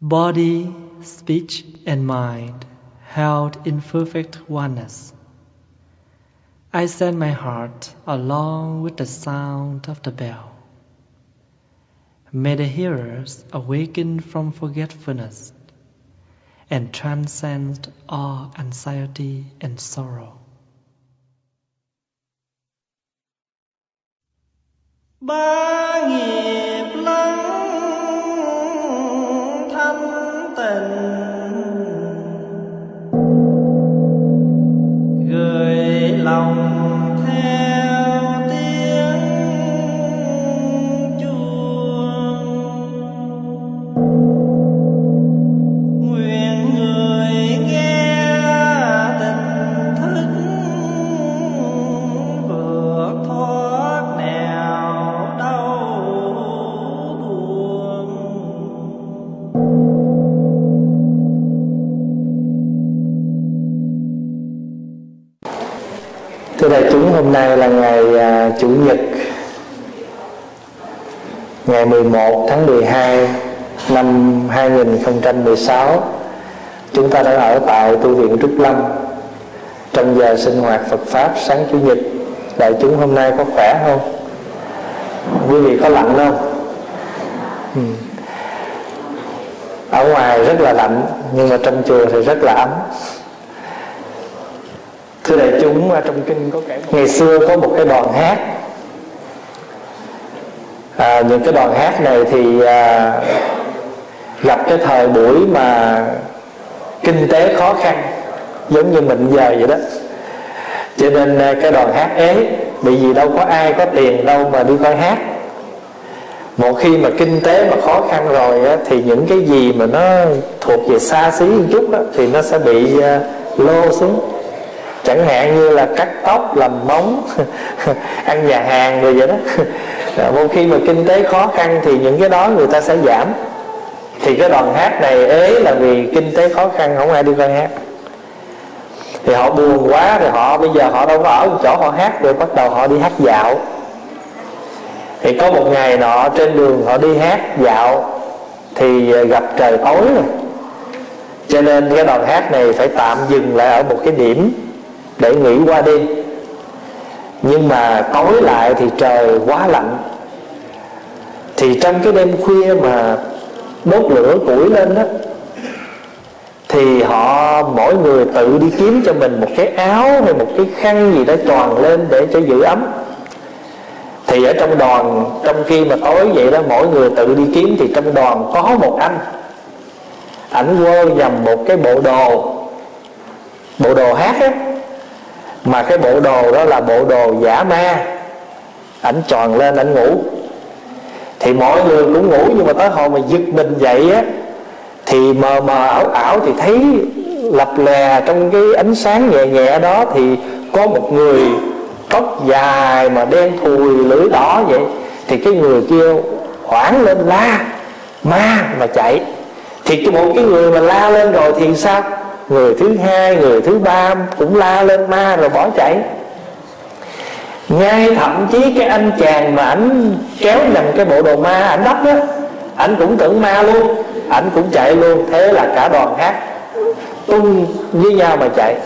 Body, speech, and mind held in perfect oneness. I send my heart along with the sound of the bell. May the hearers awaken from forgetfulness and transcend all anxiety and sorrow. Ba nghiệp lắng thanh tịnh, gửi lòng theo tiếng chuông. Nguyện người nghe tỉnh thức vượt thoát nẻo đau buồn. Thưa đại chúng, hôm nay là ngày Chủ nhật, ngày 11 tháng 12 năm 2016. Chúng ta đang ở tại tu viện Trúc Lâm trong giờ sinh hoạt Phật Pháp sáng Chủ nhật. Đại chúng hôm nay có khỏe không? Quý vị có lạnh không? Ở ngoài rất là lạnh, nhưng mà trong chùa thì rất là ấm. Thưa đại chúng, trong kinh có kể ngày xưa có một cái đoàn hát. Những cái đoàn hát này thì gặp cái thời buổi mà kinh tế khó khăn, giống như mình giờ vậy đó, cho nên cái đoàn hát ế, bởi vì đâu có ai có tiền đâu mà đi coi hát. Một khi mà kinh tế mà khó khăn rồi á, thì những cái gì mà nó thuộc về xa xí một chút á, thì nó sẽ bị lô xuống. Chẳng hạn như là cắt tóc, làm móng, ăn nhà hàng rồi vậy đó. Một khi mà kinh tế khó khăn thì những cái đó người ta sẽ giảm. Thì cái đoàn hát này ế là vì kinh tế khó khăn, không ai đi coi hát. Thì họ buồn quá, thì bây giờ họ đâu có ở một chỗ họ hát được, bắt đầu họ đi hát dạo. Thì có một ngày nọ trên đường họ đi hát dạo thì gặp trời tối rồi, cho nên cái đoàn hát này phải tạm dừng lại ở một cái điểm để nghỉ qua đêm. Nhưng mà tối lại thì trời quá lạnh. Thì trong cái đêm khuya mà đốt lửa củi lên đó, thì họ mỗi người tự đi kiếm cho mình một cái áo hay một cái khăn gì đó choàng lên để cho giữ ấm. Thì ở trong đoàn, trong khi mà tối vậy đó, mỗi người tự đi kiếm, thì trong đoàn có một anh, ảnh quơ nhầm một cái bộ đồ hát á, mà cái bộ đồ đó là bộ đồ giả ma. Ảnh choàng lên, ảnh ngủ. Thì mọi người cũng ngủ, nhưng mà tới hồi mà giật mình dậy á, thì mờ mờ ảo ảo thì thấy lập lè trong cái ánh sáng nhẹ nhẹ đó, thì có một người tóc dài mà đen thùi, lưỡi đỏ vậy. Thì cái người kia hoảng lên la ma mà chạy. Thì một cái người mà la lên rồi thì sao? Người thứ hai, người thứ ba cũng la lên ma rồi bỏ chạy. Ngay thậm chí cái anh chàng mà ảnh kéo nhầm cái bộ đồ ma ảnh đắp á, ảnh cũng tưởng ma luôn, ảnh cũng chạy luôn. Thế là cả đoàn hát tung với nhau mà chạy.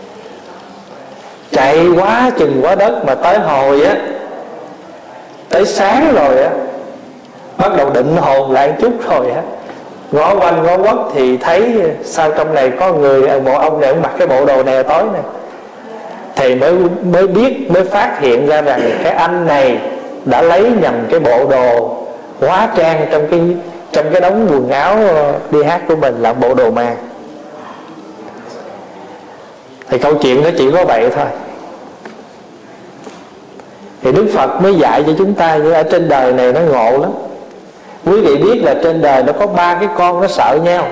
Chạy quá chừng quá đất, mà tới hồi á, tới sáng rồi á, bắt đầu định hồn lại chút rồi á, ngó quanh ngó quất thì thấy sao trong này có người, bộ ông này mặc cái bộ đồ này tối này. Thì mới biết, mới phát hiện ra rằng cái anh này đã lấy nhầm cái bộ đồ hóa trang trong cái đống quần áo đi hát của mình là bộ đồ ma. Thì câu chuyện nó chỉ có vậy thôi. Thì Đức Phật mới dạy cho chúng ta, như ở trên đời này nó ngộ lắm. Quý vị biết là trên đời nó có 3 cái con nó sợ nhau.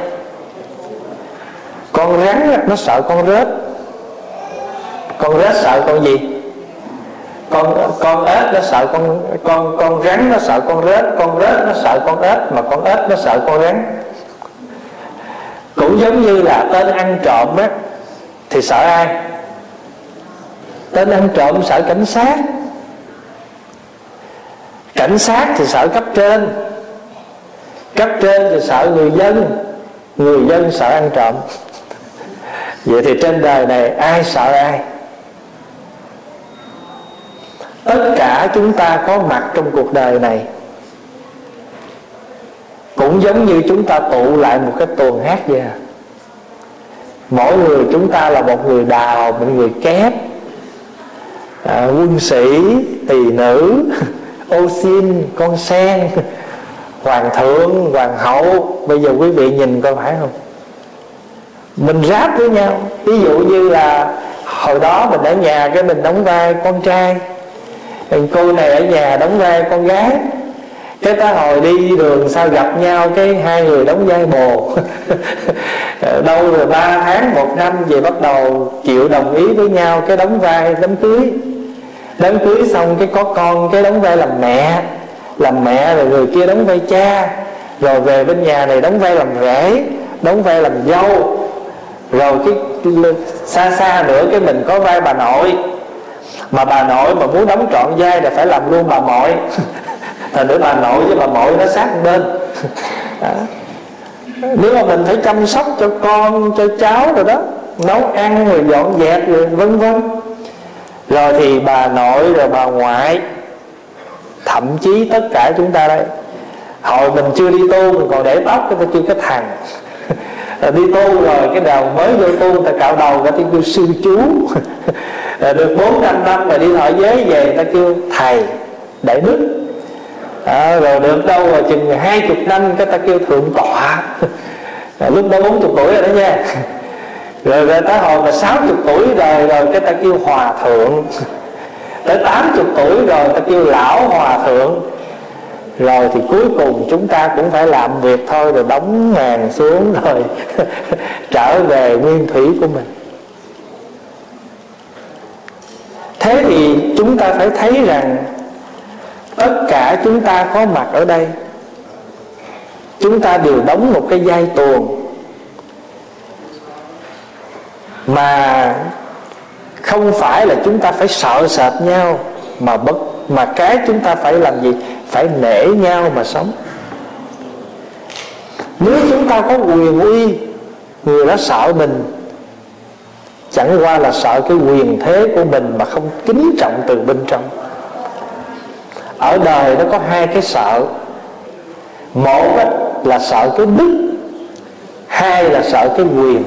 Con rắn nó sợ con rết. Con rết sợ con gì? Con ếch nó sợ con rắn nó sợ con rết. Con rết nó sợ con ếch, mà con ếch nó sợ con rắn. Cũng giống như là tên ăn trộm á, thì sợ ai? Tên ăn trộm sợ cảnh sát. Cảnh sát thì sợ cấp trên. Cấp trên thì sợ người dân. người dân sợ ăn trộm. Vậy thì trên đời này ai sợ ai? Tất cả chúng ta có mặt trong cuộc đời này cũng giống như chúng ta tụ lại một cái tuồng hát vậy à. Mỗi người chúng ta là một người đào, một người kép, quân sĩ, tỳ nữ, ô xin, con sen, hoàng thượng, hoàng hậu. Bây giờ quý vị nhìn coi phải không? Mình ráp với nhau. Ví dụ như là hồi đó mình ở nhà cái mình đóng vai con trai, cô này ở nhà đóng vai con gái. Cái ta hồi đi đường sao gặp nhau cái hai người đóng vai bồ. Đâu rồi 3 tháng 1 năm về bắt đầu chịu đồng ý với nhau, cái đóng vai đám cưới. Đám cưới xong cái có con, cái đóng vai làm mẹ. Làm mẹ rồi người kia đóng vai cha. Rồi về bên nhà này đóng vai làm rể, đóng vai làm dâu. Rồi cái xa xa nữa cái mình có vai bà nội. Mà bà nội mà muốn đóng trọn vai là phải làm luôn bà mội. Thành nữa bà nội với bà mội nó sát bên. Nếu mà mình phải chăm sóc cho con, cho cháu rồi đó, nấu ăn rồi dọn dẹp rồi vân vân. Rồi thì bà nội rồi bà ngoại, thậm chí tất cả chúng ta đây. Hồi mình chưa đi tu mình còn để tóc, cái ta kêu cái thằng. Đi tu rồi cái đầu mới vô tu người ta cạo đầu, người ta kêu sư chú. Được 4-5 năm rồi đi thọ giới về người ta kêu thầy, đại đức. Rồi được đâu rồi chừng 20 năm cái ta kêu thượng tọa. Lúc đó 40 tuổi rồi đó nha. Rồi tới hồi mà 60 tuổi rồi cái ta kêu hòa thượng. Tới 80 tuổi rồi ta kêu lão hòa thượng. Rồi thì cuối cùng chúng ta cũng phải làm việc thôi, rồi đóng màn xuống rồi trở về nguyên thủy của mình. Thế thì chúng ta phải thấy rằng tất cả chúng ta có mặt ở đây, chúng ta đều đóng một cái vai tuồng. Mà không phải là chúng ta phải sợ sệt nhau, mà cái chúng ta phải làm gì? Phải nể nhau mà sống. Nếu chúng ta có quyền uy, người đó sợ mình, chẳng qua là sợ cái quyền thế của mình mà không kính trọng từ bên trong. Ở đời nó có hai cái sợ. Một là sợ cái đức, hai là sợ cái quyền.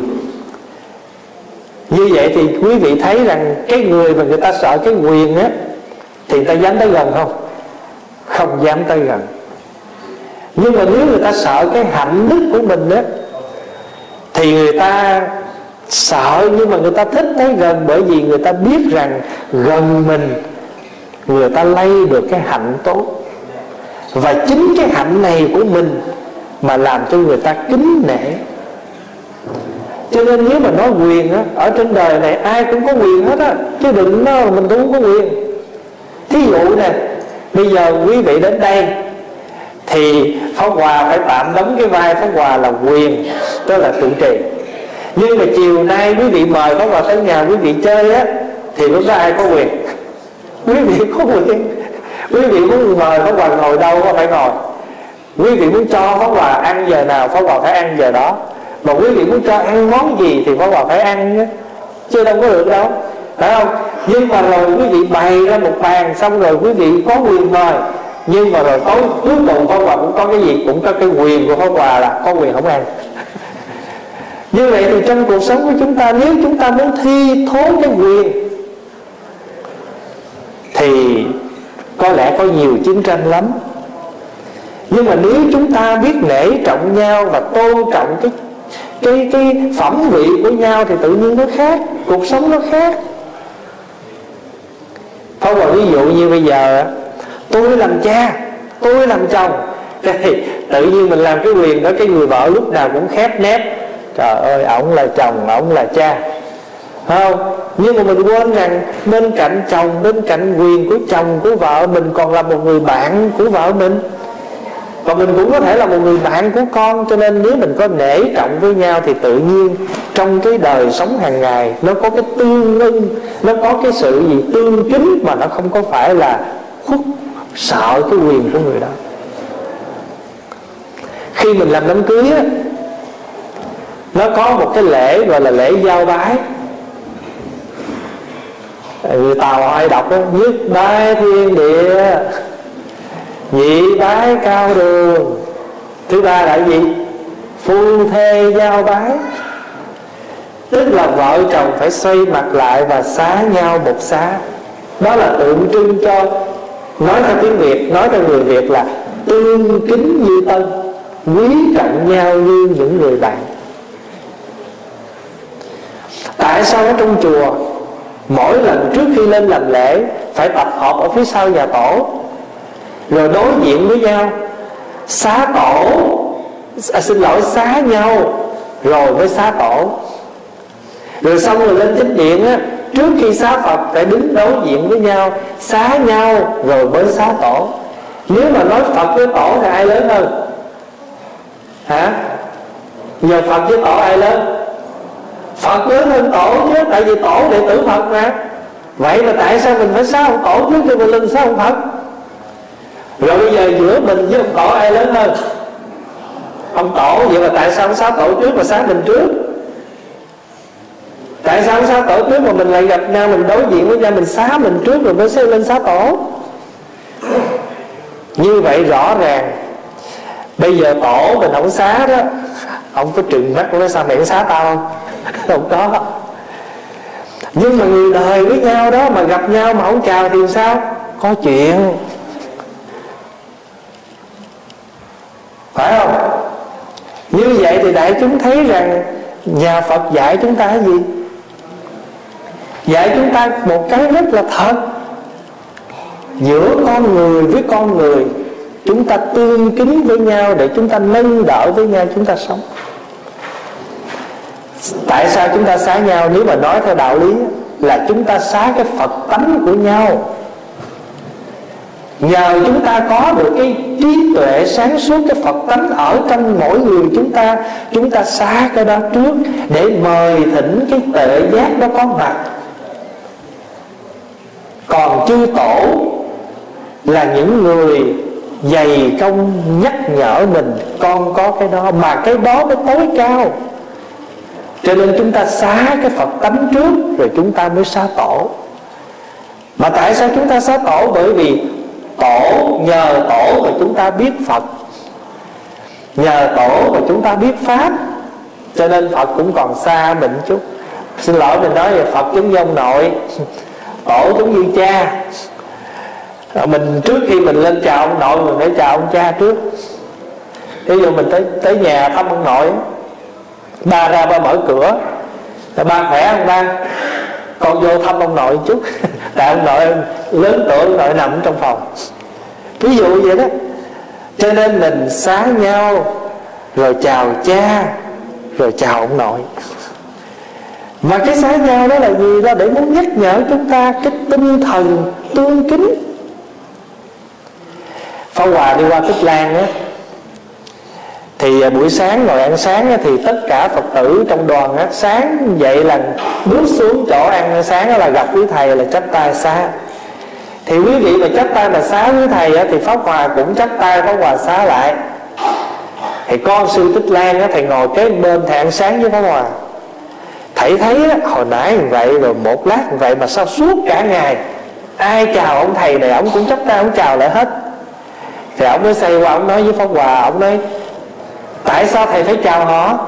Như vậy thì quý vị thấy rằng cái người mà người ta sợ cái quyền á, thì người ta dám tới gần không? Không dám tới gần. Nhưng mà nếu người ta sợ cái hạnh đức của mình á, thì người ta sợ nhưng mà người ta thích tới gần. Bởi vì người ta biết rằng gần mình người ta lay được cái hạnh tốt. Và chính cái hạnh này của mình mà làm cho người ta kính nể. Cho nên nếu mà nói quyền á, ở trên đời này ai cũng có quyền hết á, chứ đừng nói mình cũng không có quyền. Thí dụ nè, bây giờ quý vị đến đây thì Pháp Hòa phải tạm đóng cái vai Pháp Hòa là quyền, tức là trụ trì. Nhưng mà chiều nay quý vị mời Pháp Hòa tới nhà quý vị chơi á, thì lúc đó ai có quyền? Quý vị có quyền. Quý vị muốn mời Pháp Hòa ngồi đâu có phải ngồi. Quý vị muốn cho Pháp Hòa ăn giờ nào Pháp Hòa phải ăn giờ đó. Mà quý vị muốn cho ăn món gì thì Pháp Hòa phải ăn nhé, chứ đâu có được đâu, phải không? Nhưng mà rồi quý vị bày ra một bàn, xong rồi quý vị có quyền mời. Nhưng mà rồi tối cuối cùng Pháp Hòa cũng có cái gì? Cũng có cái quyền của Pháp Hòa là có quyền không ăn. Như vậy thì trong cuộc sống của chúng ta, nếu chúng ta muốn thi thố cái quyền thì có lẽ có nhiều chiến tranh lắm. Nhưng mà nếu chúng ta biết nể trọng nhau và tôn trọng cái phẩm vị của nhau thì tự nhiên nó khác, cuộc sống nó khác. Không còn ví dụ như bây giờ tôi làm cha, tôi làm chồng, thì tự nhiên mình làm cái quyền đó, cái người vợ lúc nào cũng khép nép. Trời ơi, ổng là chồng, ổng là cha, không? Nhưng mà mình quên rằng bên cạnh chồng, bên cạnh quyền của chồng, của vợ, mình còn là một người bạn của vợ mình. Và mình cũng có thể là một người bạn của con. Cho nên nếu mình có nể trọng với nhau thì tự nhiên trong cái đời sống hàng ngày nó có cái tương ưng, nó có cái sự gì tương kính, mà nó không có phải là khuất sợ cái quyền của người đó. Khi mình làm đám cưới á, Nó có một cái lễ gọi là lễ giao bái. Người Tàu hay đọc đó: nhất bái thiên địa, nhị bái cao đường, thứ ba là gì? Phu thê giao bái. Tức là vợ chồng phải xoay mặt lại và xá nhau một xá. Đó là tượng trưng cho, nói theo tiếng Việt, nói theo người Việt là tương kính như tân, quý trọng nhau như những người bạn. Tại sao ở trong chùa mỗi lần trước khi lên làm lễ phải tập hợp ở phía sau nhà tổ, rồi đối diện với nhau xá tổ, xá nhau rồi mới xá tổ. Rồi xong rồi lên chánh điện á, trước khi xá Phật phải đứng đối diện với nhau, xá nhau rồi mới xá tổ. Nếu mà nói Phật với tổ thì ai lớn hơn? Hả? Giờ Phật với tổ ai lớn? Phật lớn hơn tổ chứ, tại vì tổ đệ tử Phật mà. Vậy mà tại sao mình phải xá ông tổ trước khi mình lên xá ông Phật? Rồi bây giờ giữa mình với ông tổ ai lớn hơn? Ông tổ. Vậy mà tại sao ông xá tổ trước mà xá mình trước? Tại sao ông xá tổ trước mà mình lại gặp nhau, mình đối diện với nhau, mình xá mình trước rồi mới lên xá tổ? Như vậy rõ ràng bây giờ tổ mình không xá đó, ông có trừng mắt nói sao mày xá tao không? Không có. Nhưng mà người đời với nhau đó mà gặp nhau mà không chào thì sao? Có chuyện, phải không? Như vậy thì đại chúng thấy rằng nhà Phật dạy chúng ta cái gì? Dạy chúng ta một cái rất là thật. Giữa con người với con người, chúng ta tương kính với nhau để chúng ta nâng đỡ với nhau, chúng ta sống. Tại sao chúng ta xá nhau? Nếu mà nói theo đạo lý là chúng ta xá cái Phật tánh của nhau. Nhờ chúng ta có được cái trí tuệ sáng suốt, cái Phật tánh ở trong mỗi người chúng ta xá cái đó trước để mời thỉnh cái tuệ giác đó có mặt. Còn chư tổ là những người dày công nhắc nhở mình con có cái đó, mà cái đó mới tối cao. Cho nên chúng ta xá cái Phật tánh trước rồi chúng ta mới xá tổ. Mà tại sao chúng ta xá tổ? Bởi vì nhờ tổ mà chúng ta biết Phật, nhờ tổ mà chúng ta biết Pháp. Cho nên Phật cũng còn xa mình chút. Xin lỗi mình nói là Phật giống như ông nội, tổ giống như cha. Mình trước khi mình lên chào ông nội mình phải chào ông cha trước. Ví dụ mình tới nhà thăm ông nội, ba ra ba mở cửa, ba khỏe không ba? Con vô thăm ông nội chút. Tại ông nội lớn tuổi, ông nội nằm trong phòng, ví dụ vậy đó. Cho nên mình xá nhau, rồi chào cha, rồi chào ông nội. Mà cái xá nhau đó là gì? Đó để muốn nhắc nhở chúng ta cái tinh thần tương kính. Pháp Hòa đi qua Tích Lan á, thì buổi sáng ngồi ăn sáng á, thì tất cả Phật tử trong đoàn á, sáng dậy là bước xuống chỗ ăn sáng á, là gặp quý thầy là chắp tay xá. Thì quý vị mà chắp tay mà xá với thầy á, thì Pháp Hòa cũng chắp tay Pháp Hòa xá lại. Thì con sư Tích Lan á, thầy ngồi kế bên thầy ăn sáng với Pháp Hòa. Thầy thấy á, hồi nãy vậy rồi một lát vậy mà sao suốt cả ngày ai chào ông thầy này ông cũng chắp tay ông chào lại hết. Thì ông mới xoay qua ông nói với Pháp Hòa, ông nói tại sao thầy phải chào họ?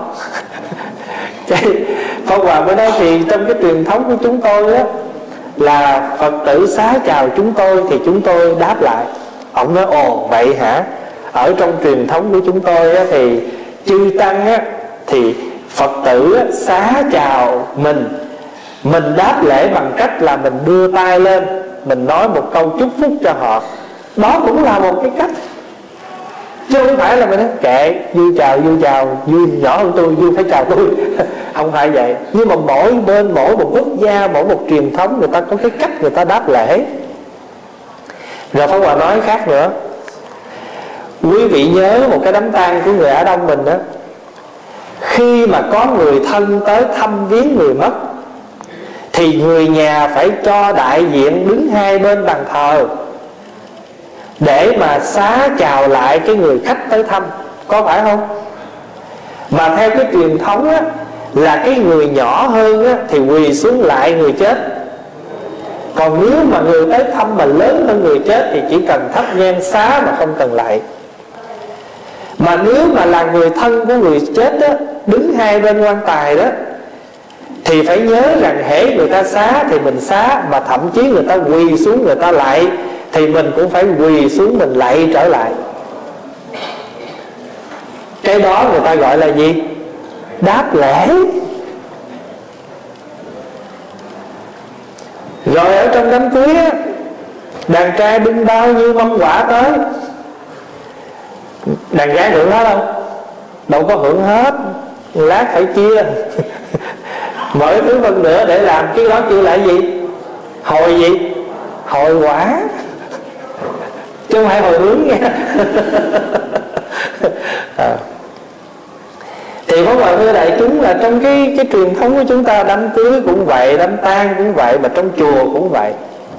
Pháp Hòa mới nói thì trong cái truyền thống của chúng tôi á, là Phật tử xá chào chúng tôi thì chúng tôi đáp lại. Ông nói ồ vậy hả? Ở trong truyền thống của chúng tôi á, thì chư tăng á, thì Phật tử á, xá chào mình đáp lễ bằng cách là mình đưa tay lên, mình nói một câu chúc phúc cho họ. Đó cũng là một cái cách, chứ không phải là mình nói kệ vui chào vui nhỏ hơn tôi, vui phải chào tôi. Không phải vậy. Nhưng mà mỗi bên, mỗi một quốc gia, mỗi một truyền thống người ta có cái cách người ta đáp lễ. Rồi Pháp Hòa nói khác nữa. Quý vị nhớ một cái đám tang của người Á Đông mình đó, khi mà có người thân tới thăm viếng người mất thì người nhà phải cho đại diện đứng hai bên bàn thờ để mà xá chào lại cái người khách tới thăm, có phải không? Mà theo cái truyền thống á, là cái người nhỏ hơn á, thì quỳ xuống lại người chết. Còn nếu mà người tới thăm mà lớn hơn người chết thì chỉ cần thắp nhang xá mà không cần lại. Mà nếu mà là người thân của người chết á, đứng hai bên quan tài đó, thì phải nhớ rằng hễ người ta xá thì mình xá, mà thậm chí người ta quỳ xuống người ta lại thì mình cũng phải quỳ xuống mình lạy trở lại. Cái đó người ta gọi là gì? Đáp lễ. Rồi ở trong đám cưới á, đàn trai bưng bao nhiêu mâm quả tới, đàn gái hưởng hết không? Đâu có hưởng hết, lát phải chia. Mỗi thứ phân nữa để làm cái đó kêu là gì? Hồi gì? Hồi quả, chứ không phải hồi hướng nha. Thì có mọi người đại chúng là trong cái truyền thống của chúng ta, đám cưới cũng vậy, đám tang cũng vậy, mà trong chùa cũng vậy.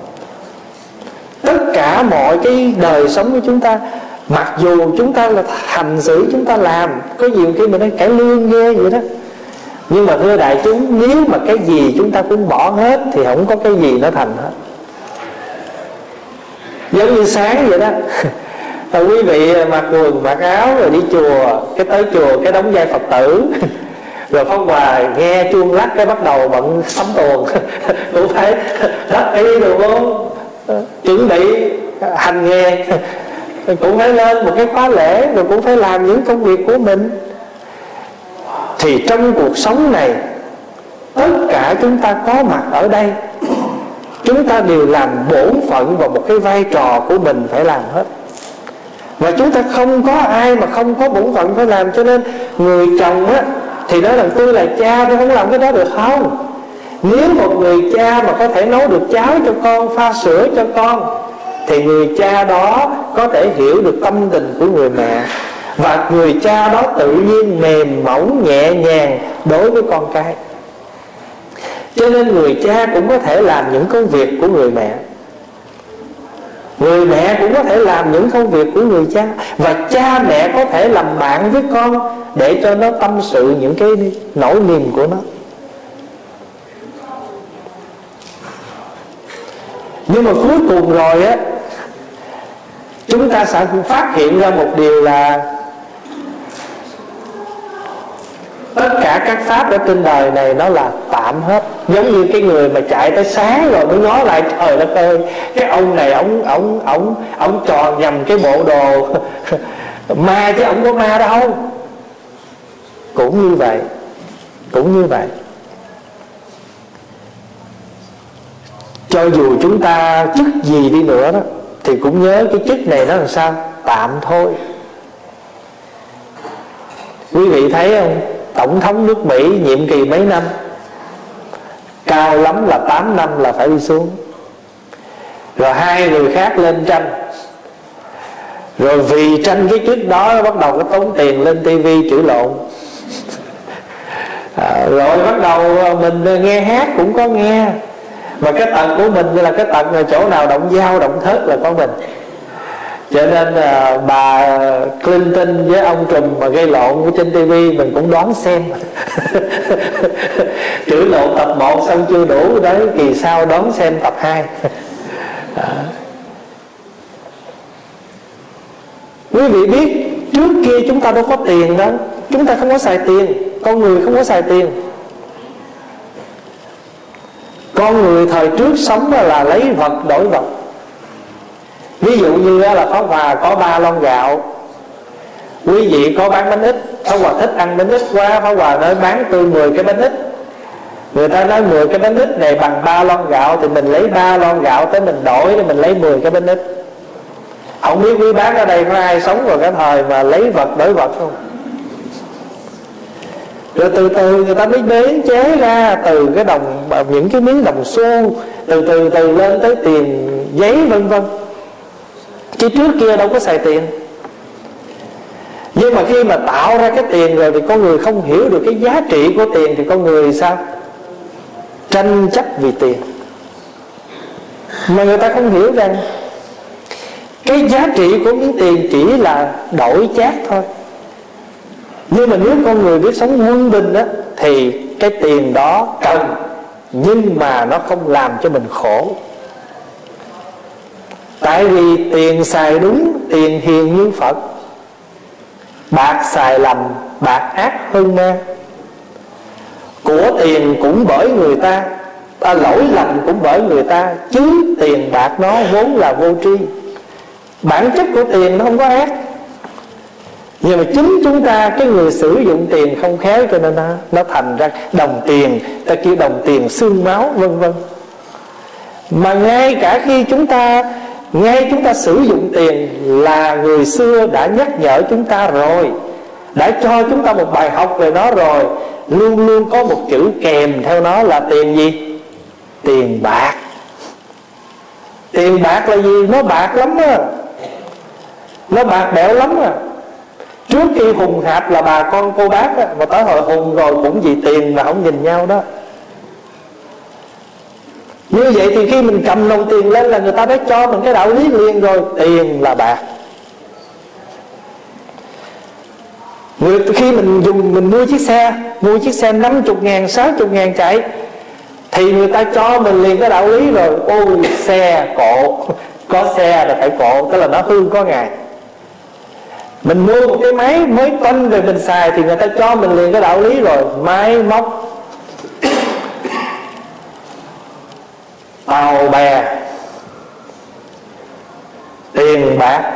Tất cả mọi cái đời sống của chúng ta, mặc dù chúng ta là hành xử chúng ta làm, có nhiều khi mình nói cải lương ghê vậy đó, nhưng mà thưa đại chúng, nếu mà cái gì chúng ta cũng bỏ hết thì không có cái gì nó thành hết. Giống như sáng vậy đó. Quý vị mặc quần mặc áo rồi đi chùa, cái tới chùa cái đóng vai Phật tử, rồi Pháp Hòa nghe chuông lắc cái bắt đầu bận sắm tuồng. Cũng phải đắp y đồ vô, chuẩn bị hành nghề, cũng phải lên một cái khóa lễ, rồi cũng phải làm những công việc của mình. Thì trong cuộc sống này, tất cả chúng ta có mặt ở đây, chúng ta đều làm bổn phận và một cái vai trò của mình phải làm hết. Và chúng ta không có ai mà không có bổn phận phải làm. Cho nên người chồng á thì nói rằng tôi là cha, tôi không làm cái đó được không? Nếu một người cha mà có thể nấu được cháo cho con, pha sữa cho con, thì người cha đó có thể hiểu được tâm tình của người mẹ. Và người cha đó tự nhiên mềm mỏng nhẹ nhàng đối với con cái. Cho nên người cha cũng có thể làm những công việc của người mẹ, người mẹ cũng có thể làm những công việc của người cha. Và cha mẹ có thể làm bạn với con để cho nó tâm sự những cái nỗi niềm của nó. Nhưng mà cuối cùng rồi á, chúng ta sẽ phát hiện ra một điều là tất cả các pháp ở trên đời này nó là tạm hết. Giống như cái người mà chạy tới sáng rồi mới ngó lại, trời đất ơi, cái ông này ông tròn nhầm cái bộ đồ ma chứ ông có ma đâu. Cũng như vậy, cũng như vậy. Cho dù chúng ta chức gì đi nữa đó, thì cũng nhớ cái chức này nó làm sao? Tạm thôi. Quý vị thấy không? Tổng thống nước Mỹ nhiệm kỳ mấy năm? Cao lắm là 8 năm là phải đi xuống. Rồi hai người khác lên tranh. Rồi vì tranh cái chức đó bắt đầu có tốn tiền lên tivi chửi lộn. Rồi bắt đầu mình nghe hát cũng có nghe. Mà cái tật của mình là cái tật là chỗ nào động dao động thớt là có mình. Cho nên bà Clinton với ông Trùm mà gây lộn của trên TV mình cũng đoán xem. Chửi lộn tập 1 xong chưa đủ, đấy kỳ sau đoán xem tập 2. Quý vị biết trước kia chúng ta đâu có tiền đâu, chúng ta không có xài tiền, con người không có xài tiền. Con người thời trước sống là lấy vật đổi vật. Ví dụ như là Pháp Hòa có 3 lon gạo, quý vị có bán bánh ít, Pháp Hòa thích ăn bánh ít quá, Pháp Hòa nói bán tôi 10 cái bánh ít. Người ta nói 10 cái bánh ít này bằng 3 lon gạo, thì mình lấy 3 lon gạo tới mình đổi để mình lấy 10 cái bánh ít. Không biết quý bác ở đây có ai sống vào cái thời mà lấy vật đổi vật không? Rồi từ từ người ta mới biến chế ra từ cái đồng, những cái miếng đồng xu, từ từ lên tới tiền giấy vân vân. Chứ trước kia đâu có xài tiền. Nhưng mà khi mà tạo ra cái tiền rồi thì con người không hiểu được cái giá trị của tiền, thì con người sao? Tranh chấp vì tiền. Mà người ta không hiểu rằng cái giá trị của miếng tiền chỉ là đổi chác thôi. Nhưng mà nếu con người biết sống quân bình á, thì cái tiền đó cần, nhưng mà nó không làm cho mình khổ. Tại vì tiền xài đúng, tiền hiền như Phật. Bạc xài lầm, bạc ác hơn ma. Của tiền cũng bởi người ta, lỗi lầm cũng bởi người ta, chứ tiền bạc nó vốn là vô tri. Bản chất của tiền nó không có ác, nhưng mà chính chúng ta, cái người sử dụng tiền không khéo, cho nên nó thành ra đồng tiền, ta kêu đồng tiền xương máu, vân vân. Mà ngay cả khi chúng ta sử dụng tiền là người xưa đã nhắc nhở chúng ta rồi, đã cho chúng ta một bài học về nó rồi. Luôn luôn có một chữ kèm theo nó là tiền gì? Tiền bạc. Tiền bạc là gì? Nó bạc lắm á, nó bạc bẽo lắm à. Trước khi hùng hạp là bà con cô bác á, mà tới hồi hùng rồi cũng vì tiền mà không nhìn nhau đó. Như vậy thì khi mình cầm đồng tiền lên là người ta đã cho mình cái đạo lý liền rồi. Tiền là bạc. Khi mình mua chiếc xe 50.000, 60.000 chạy, thì người ta cho mình liền cái đạo lý rồi. Ôi xe cộ, có xe là phải cộ, tức là nó hư có ngày. Mình mua một cái máy mới toanh về mình xài, thì người ta cho mình liền cái đạo lý rồi. Máy móc, tàu bè, tiền bạc.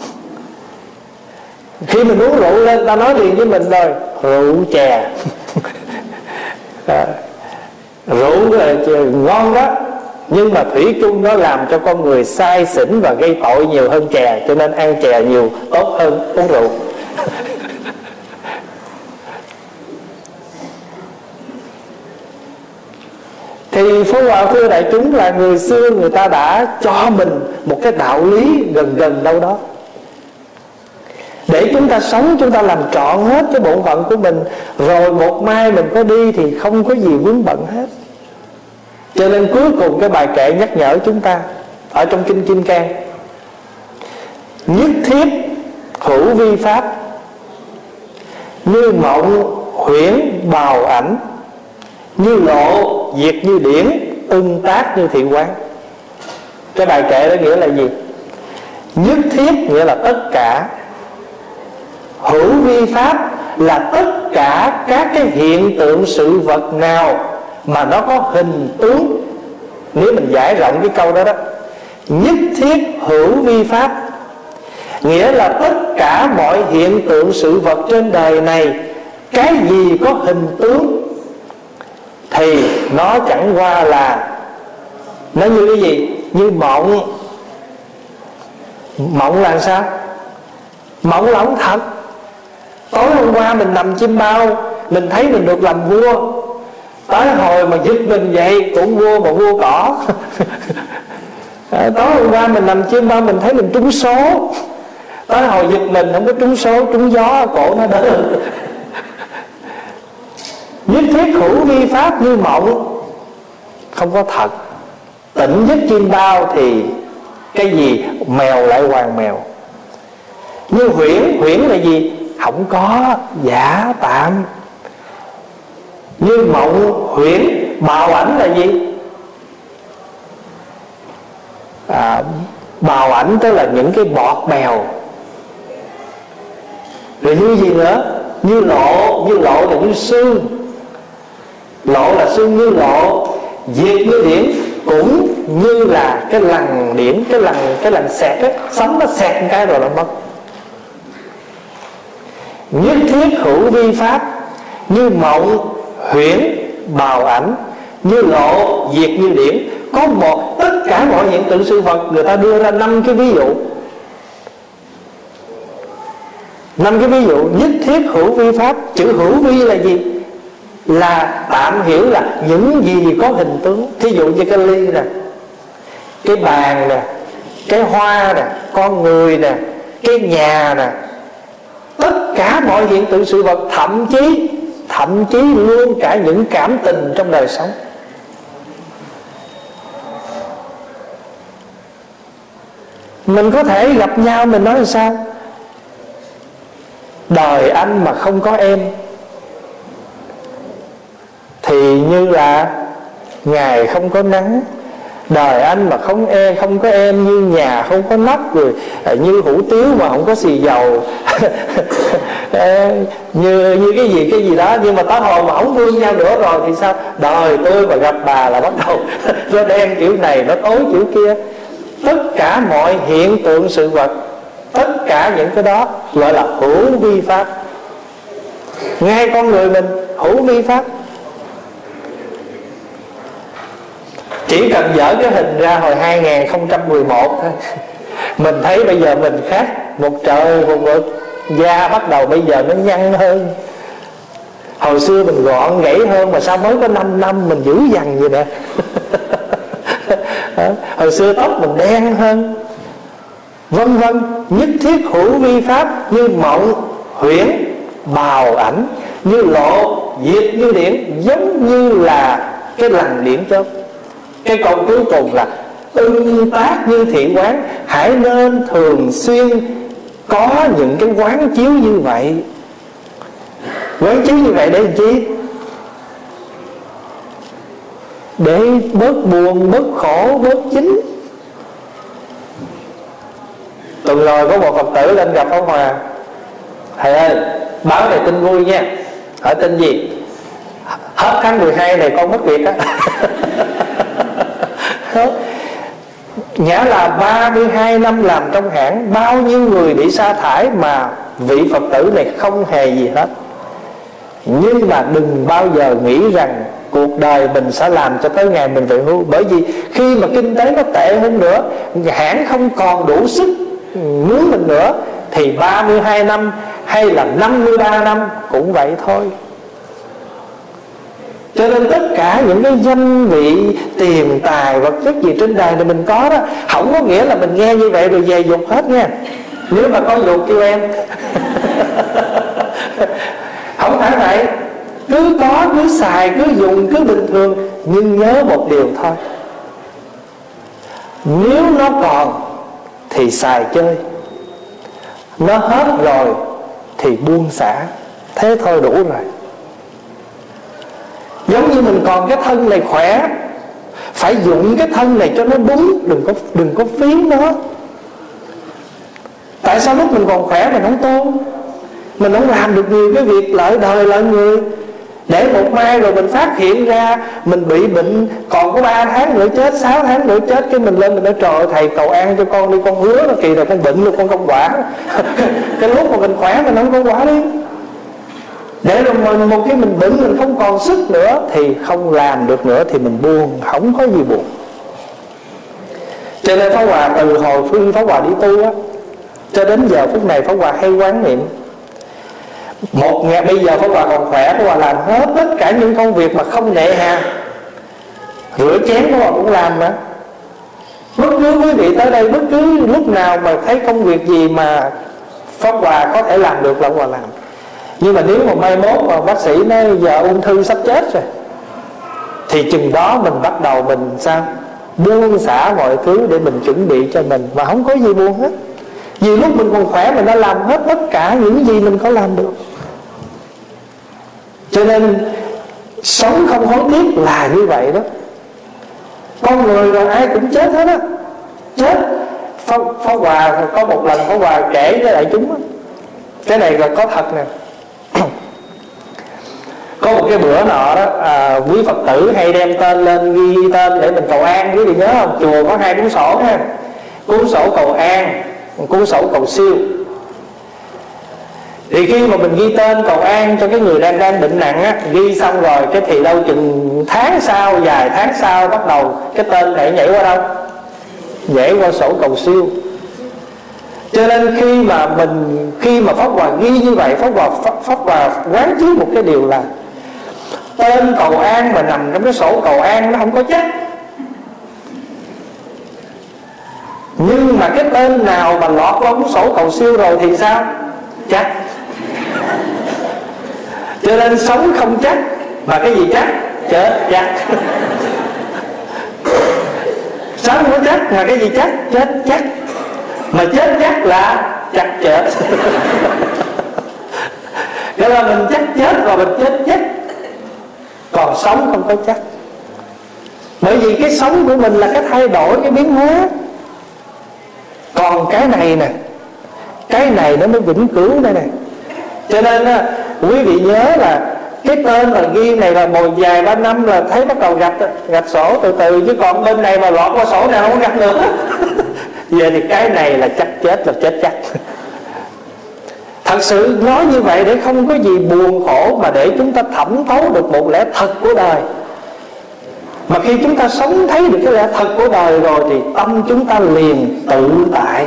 Khi mình uống rượu lên, ta nói liền với mình rồi, rượu chè. Rượu là ngon đó, nhưng mà thủy chung nó làm cho con người say xỉn và gây tội nhiều hơn chè. Cho nên ăn chè nhiều tốt hơn uống rượu. Thì Pháp Hòa thưa đại chúng là người xưa người ta đã cho mình một cái đạo lý gần đâu đó, để chúng ta sống, chúng ta làm trọn hết cái bổn phận của mình. Rồi một mai mình có đi thì không có gì vướng bận hết. Cho nên cuối cùng cái bài kệ nhắc nhở chúng ta ở trong Kinh Kim Cang: nhất thiết hữu vi pháp, như mộng huyễn bào ảnh, như lộ diệt như điển, ưng tác như thị quán. Cái bài kệ đó nghĩa là gì? Nhất thiết nghĩa là tất cả, hữu vi pháp là tất cả các cái hiện tượng sự vật nào mà nó có hình tướng. Nếu mình giải rộng cái câu đó đó, nhất thiết hữu vi pháp nghĩa là tất cả mọi hiện tượng sự vật trên đời này, cái gì có hình tướng thì nó chẳng qua là, nó như cái gì? Như mộng. Mộng là sao? Mộng là không thật. Tối hôm qua mình nằm chim bao, mình thấy mình được làm vua. Tới hồi mà giật mình dậy cũng vua mà vua cỏ. Tối hôm qua mình nằm chim bao, mình thấy mình trúng số. Tới hồi giật mình không có trúng số, trúng gió, cổ nó đỡ. Nhất thiết hữu vi pháp như mộng, không có thật. Tỉnh giấc chim bao thì cái gì? Mèo lại hoàng mèo. Như huyễn, huyễn là gì? Không có, giả tạm. Như mộng huyễn bào ảnh là gì? Bào ảnh tức là những cái bọt mèo. Rồi như gì nữa? Như lộ, như lộ là như sương. Lộ là sương như lộ. Diệt như điển cũng như là cái lằn điển, cái lằn xẹt á, sấm nó xẹt một cái rồi nó mất. Nhất thiết hữu vi pháp, như mộng huyễn bào ảnh, như lộ diệt như điển. Có một, tất cả mọi hiện tượng sự vật người ta đưa ra 5 cái ví dụ. 5 cái ví dụ. Nhất thiết hữu vi pháp. Chữ hữu vi là gì? Là tạm hiểu là những gì có hình tướng. Thí dụ như cái ly nè, cái bàn nè, cái hoa nè, con người nè, cái nhà nè. Tất cả mọi hiện tượng sự vật, thậm chí luôn cả những cảm tình trong đời sống. Mình có thể gặp nhau, mình nói làm sao? đời anh mà không có em thì như là ngày không có nắng. Đời anh mà không có em như nhà không có nắp, rồi như hủ tiếu mà không có xì dầu. như cái gì đó. Nhưng mà tới hồi mà không thương nhau nữa rồi thì sao? Đời tôi mà gặp bà là bắt đầu nó đen kiểu này, nó tối kiểu kia. Tất cả mọi hiện tượng sự vật, tất cả những cái đó gọi là hữu vi pháp. Ngay con người mình hữu vi pháp. Chỉ cần dở cái hình ra hồi 2011 thôi, mình thấy bây giờ mình khác một trời một vực. Da bắt đầu bây giờ nó nhăn hơn. Hồi xưa mình gọn gãy hơn, mà sao mới có 5 năm mình dữ dằn vậy nè. Hồi xưa tóc mình đen hơn, vân vân. Nhất thiết hữu vi pháp, như mộng huyễn bào ảnh, như lộ diệt như điển, giống như là cái lằn điển chớp. Cái câu cuối cùng là ưng tác như thị quán. Hãy nên thường xuyên có những cái quán chiếu như vậy. Quán chiếu như vậy để làm chi? Để bớt buồn, bớt khổ, bớt chính. Tuần rồi có một Phật tử lên gặp Pháp Hòa: thầy ơi, báo này tin vui nha. Hỏi tin gì? Hết tháng 12 này con mất việc á. Nhã là 32 năm làm trong hãng, bao nhiêu người bị sa thải mà vị Phật tử này không hề gì hết. Nhưng mà đừng bao giờ nghĩ rằng cuộc đời mình sẽ làm cho tới ngày mình về hưu. Bởi vì khi mà kinh tế nó tệ hơn nữa, hãng không còn đủ sức mướn mình nữa, thì 32 năm hay là 53 năm cũng vậy thôi. Cho nên tất cả những cái danh vị, tiền tài, vật chất gì trên đời này mình có đó, không có nghĩa là mình nghe như vậy rồi về dục hết nha. Nếu mà có dục kêu em. Không phải vậy. Cứ có, cứ xài, cứ dùng, cứ bình thường. Nhưng nhớ một điều thôi: nếu nó còn thì xài chơi, nó hết rồi thì buông xả. Thế thôi đủ rồi. Giống như mình còn cái thân này khỏe, phải dụng cái thân này cho nó đúng, đừng có phí nó. Tại sao lúc mình còn khỏe mình không tu? Mình không làm được nhiều cái việc lợi đời lợi người, để một mai rồi mình phát hiện ra mình bị bệnh, còn có 3 tháng nữa chết, 6 tháng nữa chết, cái mình lên mình nói trời ơi, thầy cầu an cho con đi, con hứa là kỳ này con bệnh luôn, con không quả. Cái lúc mà mình khỏe mình không có quả đi. Để rồi mình một cái mình bệnh, mình không còn sức nữa thì không làm được nữa, thì mình buồn, không có gì buồn. Cho nên Pháp Hòa từ hồi Pháp Hòa đi tu á, cho đến giờ phút này Pháp Hòa hay quán niệm một ngày. Bây giờ Pháp Hòa còn khỏe, Pháp Hòa làm hết tất cả những công việc mà không nệ hà. Rửa chén Pháp Hòa cũng làm mà. Bất cứ quý vị tới đây, bất cứ lúc nào mà thấy công việc gì mà Pháp Hòa có thể làm được là Pháp Hòa làm. Nhưng mà nếu mà mai mốt mà bác sĩ nói giờ ung thư sắp chết rồi, thì chừng đó mình bắt đầu mình sao? Buông xả mọi thứ để mình chuẩn bị cho mình, mà không có gì buông hết. Vì lúc mình còn khỏe mình đã làm hết tất cả những gì mình có làm được. Cho nên sống không hối tiếc là như vậy đó. Con người rồi ai cũng chết hết á. Chết. Pháp Hòa có một lần Pháp Hòa kể với đại chúng á, cái này là có thật nè. Có một cái bữa nọ đó, quý Phật tử hay đem tên lên, ghi tên để mình cầu an. Quý vị nhớ không? Chùa có 2 cuốn sổ ha. Cuốn sổ cầu an, cuốn sổ cầu siêu. Thì khi mà mình ghi tên cầu an cho cái người đang bệnh nặng á, ghi xong rồi cái thì đâu chừng tháng sau, vài tháng sau, bắt đầu cái tên này nhảy qua đâu? Nhảy qua sổ cầu siêu. Cho nên khi mà Pháp Hòa ghi như vậy, Pháp Hòa quán chiếu một cái điều là tên cầu an mà nằm trong cái sổ cầu an nó không có chắc. Nhưng mà cái tên nào mà lọt qua cái sổ cầu siêu rồi thì sao? Chắc. Cho nên sống không chắc, mà cái gì chắc? Chết chắc. Sống không chắc, mà cái gì chắc? Chết chắc. Mà chết chắc là chắc chết. Nghĩa là mình chắc chết rồi, mình chết chắc, còn sống không có chắc. Bởi vì cái sống của mình là cái thay đổi, cái biến hóa. Còn cái này nè, cái này nó mới vĩnh cửu đây nè. Cho nên quý vị nhớ là cái tên là ghi này là một vài ba năm là thấy bắt đầu gạch sổ từ từ, chứ còn bên này mà lọt qua sổ nào không gạch được. Giờ thì cái này là chắc chết là chết chắc. Thật sự nói như vậy để không có gì buồn khổ, mà để chúng ta thẩm thấu được một lẽ thật của đời. Mà khi chúng ta sống thấy được cái lẽ thật của đời rồi thì tâm chúng ta liền tự tại.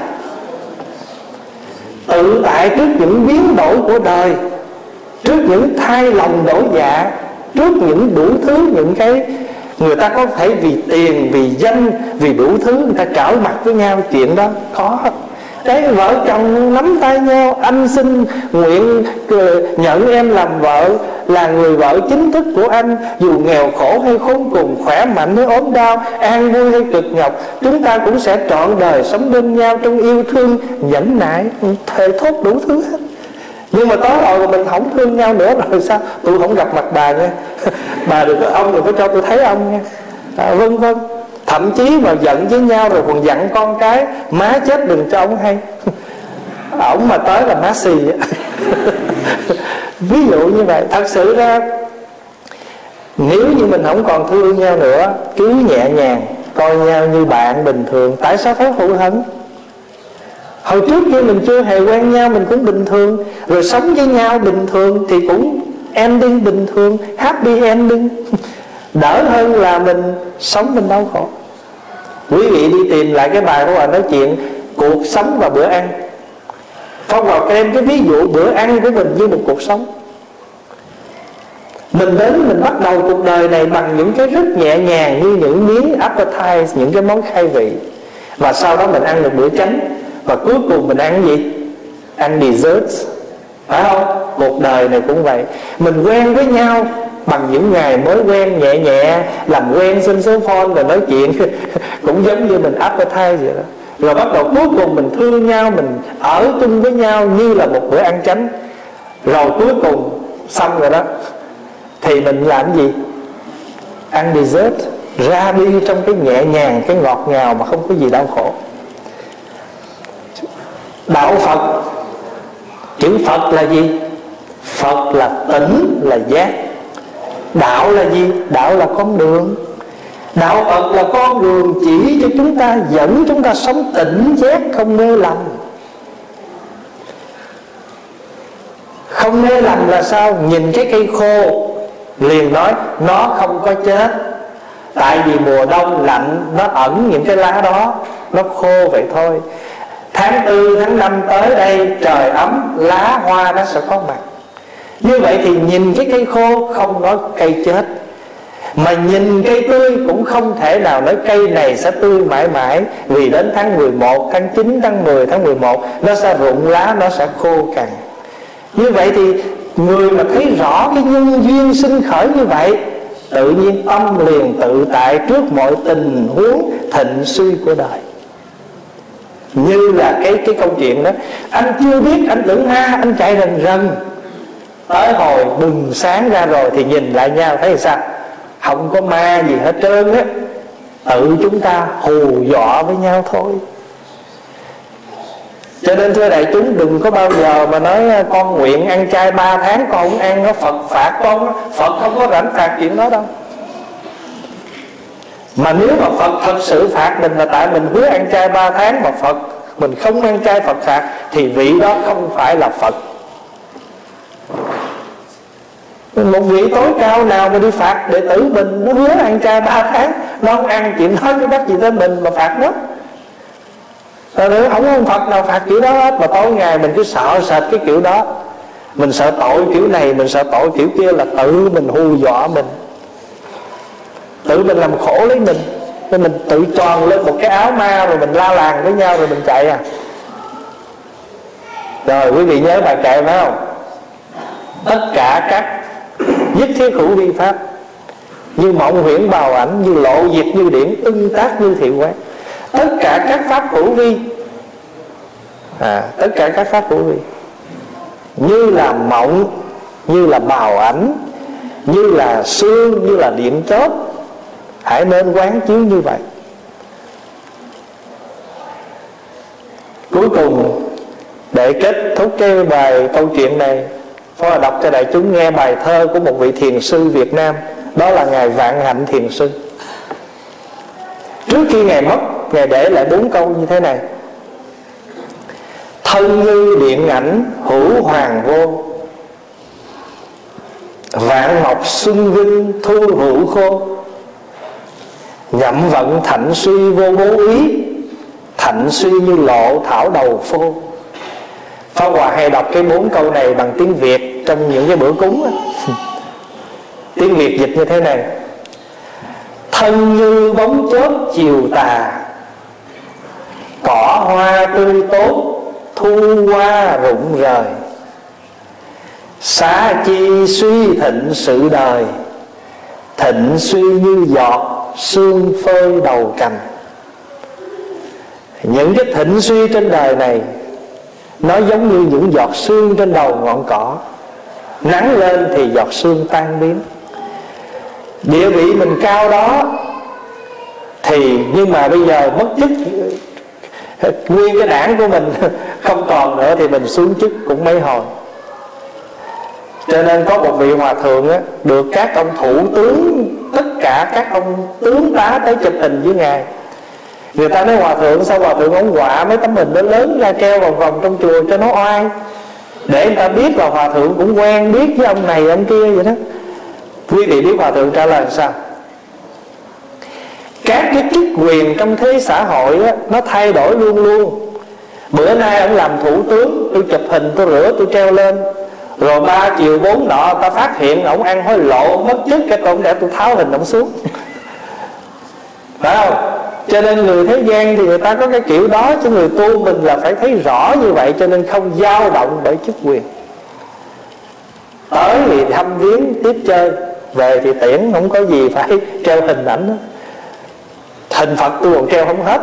Tự tại trước những biến đổi của đời, trước những thay lòng đổi dạ, trước những đủ thứ, những cái người ta có thể vì tiền, vì danh, vì đủ thứ người ta trở mặt với nhau. Chuyện đó có. Đấy, vợ chồng nắm tay nhau, anh xin nguyện nhận em làm vợ, là người vợ chính thức của anh. Dù nghèo khổ hay khốn cùng, khỏe mạnh hay ốm đau, an vui hay cực nhọc, chúng ta cũng sẽ trọn đời sống bên nhau trong yêu thương, nhẫn nại, thề thốt đủ thứ hết. Nhưng mà tối rồi mình không thương nhau nữa rồi sao? Tôi không gặp mặt bà nha. Bà đừng có, ông đừng có cho tôi thấy ông nha. Vân vân. Thậm chí mà giận với nhau rồi còn dặn con cái: má chết đừng cho ông hay. Ổng mà tới là má xì. Ví dụ như vậy. Thật sự ra nếu như mình không còn thương nhau nữa, cứ nhẹ nhàng coi nhau như bạn bình thường. Tại sao phải hụt hẫng? Hồi trước khi mình chưa hề quen nhau mình cũng bình thường, rồi sống với nhau bình thường thì cũng ending bình thường, happy ending. Đỡ hơn là mình sống mình đau khổ. Quý vị đi tìm lại cái bài của bà nói chuyện cuộc sống và bữa ăn. Phong vào đem cái ví dụ bữa ăn của mình như một cuộc sống. Mình đến mình bắt đầu cuộc đời này bằng những cái rất nhẹ nhàng, như những miếng appetize, những cái món khai vị. Và sau đó mình ăn được bữa chánh. Và cuối cùng mình ăn gì? Ăn dessert. Phải không? Cuộc đời này cũng vậy. Mình quen với nhau bằng những ngày mới quen nhẹ nhẹ, làm quen xin số phone rồi nói chuyện. Cũng giống như mình appetize vậy đó. Rồi bắt đầu cuối cùng mình thương nhau, mình ở chung với nhau như là một bữa ăn chánh. Rồi cuối cùng xong rồi đó thì mình làm gì? Ăn dessert, ra đi trong cái nhẹ nhàng, cái ngọt ngào mà không có gì đau khổ. Đạo Phật, chữ Phật là gì? Phật là tỉnh, là giác. Đạo là gì? Đạo là con đường. Đạo Phật là con đường chỉ cho chúng ta, dẫn chúng ta sống tỉnh giác, không mê lầm. Không mê lầm là sao? Nhìn cái cây khô liền nói nó không có chết, tại vì mùa đông lạnh nó ẩn những cái lá đó, nó khô vậy thôi. Tháng 4, tháng 5 tới đây trời ấm, lá hoa nó sẽ có mặt. Như vậy thì nhìn cái cây khô không nói cây chết, mà nhìn cây tươi cũng không thể nào nói cây này sẽ tươi mãi mãi. Vì đến tháng 11, tháng 9, tháng 10, tháng 11 nó sẽ rụng lá, nó sẽ khô cằn. Như vậy thì người mà thấy rõ cái nhân duyên sinh khởi như vậy, tự nhiên tâm liền tự tại trước mọi tình huống thịnh suy của đời. Như là cái câu chuyện đó, anh chưa biết, anh tưởng anh chạy rần rần, tới hồi bừng sáng ra rồi thì nhìn lại nhau thấy sao? Không có ma gì hết trơn á. Tự chúng ta hù dọa với nhau thôi. Cho nên thưa đại chúng, đừng có bao giờ mà nói con nguyện ăn chay 3 tháng con không ăn, nó Phật phạt con. Phật không có rảnh phạt chuyện đó đâu. Mà nếu mà Phật thật sự phạt mình là tại mình hứa ăn chay 3 tháng mà Phật mình không ăn chay, Phật phạt, thì vị đó không phải là Phật. Một vị tối cao nào mà đi phạt đệ tử mình, nó hứa ăn chay 3 tháng, nó không ăn, chuyện đó cái bắt gì tới mình mà phạt nó. Rồi không có ông Phật nào phạt kiểu đó hết. Mà tối ngày mình cứ sợ sệt cái kiểu đó. Mình sợ tội kiểu này, mình sợ tội kiểu kia, là tự mình hù dọa mình, tự mình làm khổ lấy mình. Nên mình tự tròn lên một cái áo ma rồi mình la làng với nhau rồi mình chạy à. Rồi quý vị nhớ bài kệ phải không? Tất cả các nhất thiết hữu vi pháp, như mộng huyễn bào ảnh, như lộ diệt như điển, ưng tác như thiệu quán. Tất cả các pháp hữu vi, tất cả các pháp hữu vi như là mộng, như là bào ảnh, như là xương, như là điện chớp. Hãy nên quán chiếu như vậy. Cuối cùng, để kết thúc cái bài câu chuyện này, Pháp Hòa đọc cho đại chúng nghe bài thơ của một vị thiền sư Việt Nam. Đó là Ngài Vạn Hạnh Thiền Sư. Trước khi Ngài mất, Ngài để lại 4 câu như thế này: thân như điện ảnh hữu hoàng vô, vạn mộc xuân vinh thu hữu khô, nhậm vận thạnh suy vô bố ý, thạnh suy như lộ thảo đầu phô. Pháp Hòa hay đọc cái 4 câu này bằng tiếng Việt trong những cái bữa cúng á. Tiếng Việt dịch như thế này: thân như bóng chớp chiều tà, cỏ hoa tươi tốt thu hoa rụng rời, xá chi suy thịnh sự đời, thịnh suy như giọt sương phơi đầu cành. Những cái thịnh suy trên đời này nó giống như những giọt sương trên đầu ngọn cỏ, nắng lên thì giọt sương tan biến. Địa vị mình cao đó thì, nhưng mà bây giờ mất chức, nguyên cái đảng của mình không còn nữa thì mình xuống chức cũng mấy hồi. Cho nên có một vị hòa thượng á, được các ông thủ tướng, tất cả các ông tướng tá tới chụp hình với Ngài. Người ta nói hòa thượng, sao hòa thượng ông họa mấy tấm hình nó lớn ra treo vòng vòng trong chùa cho nó oai, để người ta biết là hòa thượng cũng quen biết với ông này ông kia vậy đó. Quý vị biết hòa thượng trả lời sao? Các cái chức quyền trong thế xã hội á, nó thay đổi luôn luôn. Bữa nay ông làm thủ tướng, tôi chụp hình, tôi rửa, tôi treo lên. Rồi 3 chiều 4 nọ ta phát hiện ông ăn hối lộ, mất chức, cái tôi để tôi tháo hình ông xuống. Phải không? Cho nên người thế gian thì người ta có cái kiểu đó, chứ người tu mình là phải thấy rõ như vậy, cho nên không dao động bởi chức quyền. Tới thì thăm viếng tiếp chơi, về thì tiễn, không có gì phải treo hình ảnh đó. Hình Phật tôi còn treo không hết.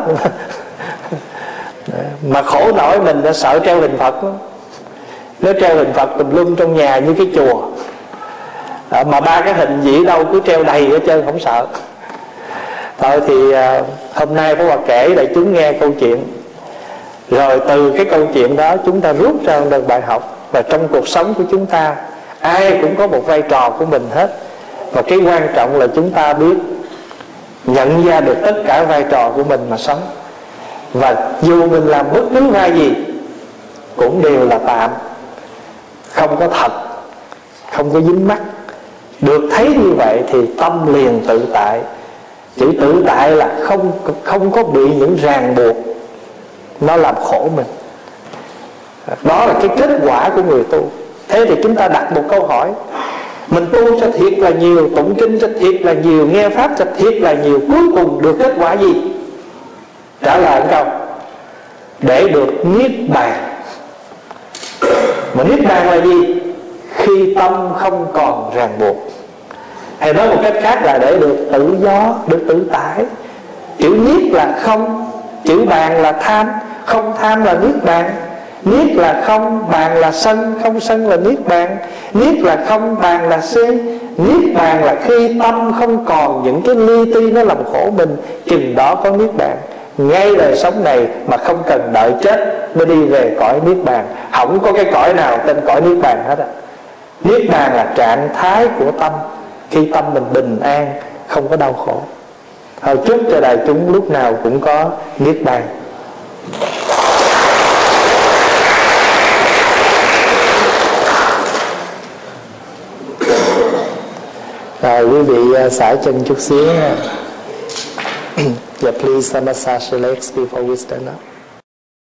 Mà khổ nổi mình đã sợ treo hình Phật đó. Nếu treo hình Phật tùm lum trong nhà như cái chùa, mà 3 cái hình gì đâu cứ treo đầy ở trên không sợ. Thôi thì hôm nay Pháp Hòa kể để chúng nghe câu chuyện, rồi từ cái câu chuyện đó chúng ta rút ra được bài học. Và trong cuộc sống của chúng ta, ai cũng có một vai trò của mình hết. Và cái quan trọng là chúng ta biết nhận ra được tất cả vai trò của mình mà sống. Và dù mình làm bất cứ vai gì cũng đều là tạm, không có thật, không có dính mắc. Được thấy như vậy thì tâm liền tự tại. Chữ tự tại là không có bị những ràng buộc nó làm khổ mình. Đó là cái kết quả của người tu. Thế thì chúng ta đặt một câu hỏi: mình tu cho thiệt là nhiều, tụng kinh cho thiệt là nhiều, nghe pháp cho thiệt là nhiều, cuối cùng được kết quả gì? Trả lời một câu: để được niết bàn. Mà niết bàn là gì? Khi tâm không còn ràng buộc. Hay nói một cách khác là để được tự do, được tự tại. Chữ niết là không, chữ bàn là tham. Không tham là niết bàn. Niết là không, bàn là sân. Không sân là niết bàn. Niết là không, bàn là si. Niết bàn là khi tâm không còn những cái li ti nó làm khổ mình, chừng đó có niết bàn. Ngay đời sống này mà không cần đợi chết mới đi về cõi niết bàn. Không có cái cõi nào tên cõi niết bàn hết á. Niết bàn là trạng thái của tâm khi tâm mình bình an, không có đau khổ. Thôi chúc cho đại chúng lúc nào cũng có niết bàn. Rồi quý vị xả chân chút xíu. Yeah, please massage your legs before we stand up.